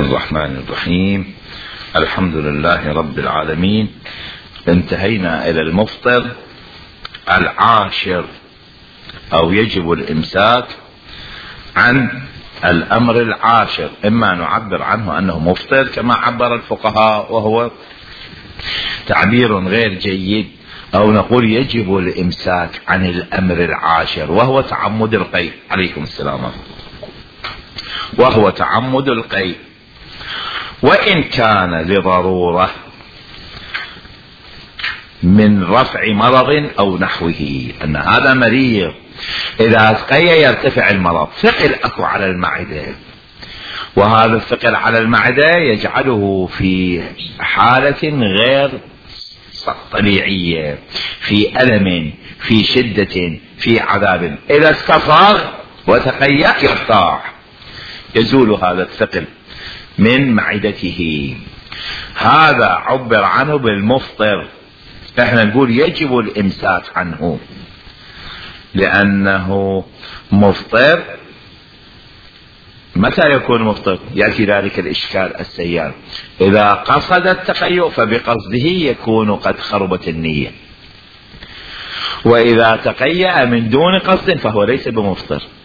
الرحمن الرحيم. الحمد لله رب العالمين. انتهينا إلى المفطر العاشر، أو يجب الإمساك عن الأمر العاشر. إما نعبر عنه أنه مفطر كما عبر الفقهاء وهو تعبير غير جيد، أو نقول يجب الإمساك عن الأمر العاشر وهو تعمد القيء. عليكم السلام. وهو تعمد القيء، وإن كان لضرورة من رفع مرض أو نحوه، أن هذا مريض إذا قي يرتفع المرض، ثقل أكو على المعدة، وهذا الثقل على المعدة يجعله في حالة غير طبيعية، في ألم، في شدة، في عذاب. إذا استفرغ وتقيأ يرتاح، يزول هذا الثقل من معدته. هذا عبر عنه بالمفطر. احنا نقول يجب الامساك عنه لانه مفطر. متى يكون مفطر؟ يأتي ذلك الاشكال السيار. اذا قصد التقيؤ فبقصده يكون قد خربت النية، واذا تقيأ من دون قصد فهو ليس بمفطر.